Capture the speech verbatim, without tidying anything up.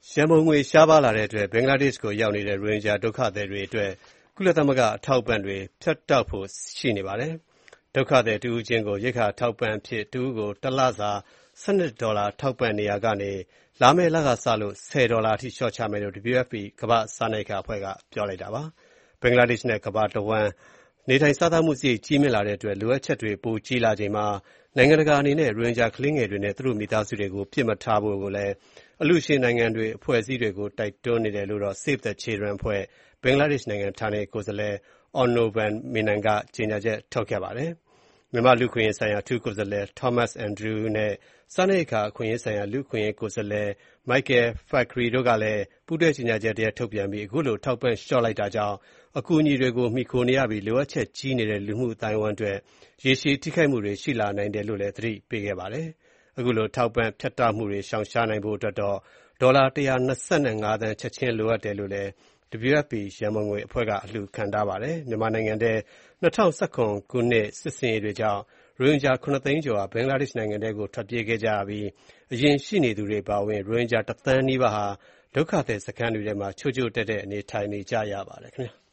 ရန်ပုံငွေရှားပါးလာတဲ့အတွက် ဘင်္ဂလားဒေ့ရှ်ကိုရောက်နေတဲ့ ရိုဟင်ဂျာဒုက္ခသည်တွေအတွက် ကုလသမဂ္ဂအထောက်အပံ့တွေ ဖြတ်တောက်ဖို့ရှိနေပါတယ်။ ဒုက္ခသည်တဦးချင်းကို ရိက္ခာအထောက်အပံ့အဖြစ် တဦးကို တလစာ ၁၂ ဒေါ်လာ ထောက်ပံ့နေရာကနေ လာမယ့်လကစလို့ ၁၀ ဒေါ်လာအထိ လျှော့ချမယ်လို့ ဒဗ္ဗြူအက်ဖ်ပီ ကမ္ဘာ့စားနပ်ရိက္ခာအဖွဲ့က ပြောလိုက်ပါတယ်။ ဘင်္ဂလားဒေ့ရှ်နဲ့ ကမ္ဘာတဝန်း နေထိုင်စားသောက်မှုစရိတ်ကြီးမြင့်လာတဲ့အတွက် လိုအပ်ချက်တွေ ပိုကြီးလာချိန်မှာ နိုင်ငံတကာအနေနဲ့ ရိုဟင်ဂျာကလေးငယ်တွေနဲ့ သူတို့မိသားစုတွေကို ပစ်မှတ်ထားဖို့လည်း အလှူရှင်နိုင်ငံတွေ၊ အဖွဲ့အစည်းတွေကို တိုက်တွန်းနေတယ်လို့ Save the Children အဖွဲ့ ဘင်္ဂလားဒေ့ရှ်နိုင်ငံ ဌာနေကိုယ်စားလှယ် Honor Menon က ကြေညာချက်ထုတ်ခဲ့ပါတယ်။ မြန်မာ့လူ့အခွင့်အရေးဆိုင်ရာ အထူးကိုယ်စားလှယ် Thomas Andrews နဲ့ စားနပ်ရိက္ခာအခွင့်အရေးဆိုင်ရာ လူ့အခွင့်အရေးကိုယ်စားလှယ် Michael Fakhri တို့ကလည်း ပူးတွဲကြေညာချက်တရပ်ထုတ်ပြန်ပြီး ခုလို အထောက်အပံ့လျှော့လိုက်တာကြောင့် အကူအညီတွေကို မှီခိုနေရပြီး လိုအပ်ချက်ကြီးနေတဲ့ လူမှုအသိုင်းအဝိုင်းအတွက် ရေရှည်ထိခိုက်မှုတွေရှိလာနိုင်တယ်လို့ သတိပေးခဲ့ပါတယ်။ ခုလို အထောက်အပံ့ဖြတ်တောက်မှုတွေ ရှောင်ရှားနိုင်ဖို့အတွက်တော့ ဒေါ်လာ ၁၂၅ သန်း ချက်ချင်းလိုအပ်တယ်လို့လည်း ဒဗ္ဗြူအက်ဖ်ပီ ရန်ပုံငွေအဖွဲ့က အလှူခံထားပါတယ်။ မြန်မာနိုင်ငံထဲ ၂၀၁၇ ခုနှစ် စစ်ဆင်ရေးတွေကြောင့် ရိုဟင်ဂျာ ၇ သိန်းကျော်ဟာ ဘင်္ဂလားဒေ့ရှ်နိုင်ငံထဲကို ထွက်ပြေးခဲ့ကြရပြီး အရင်ရှိနေသူတွေအပါအဝင် ရိုဟင်ဂျာ တသန်းနီးပါးဟာ ဒုက္ခသည်စခန်းတွေထဲမှာ ချို့ချို့တဲ့တဲ့ နေထိုင်နေကြရပါတယ်ခင်ဗျာ။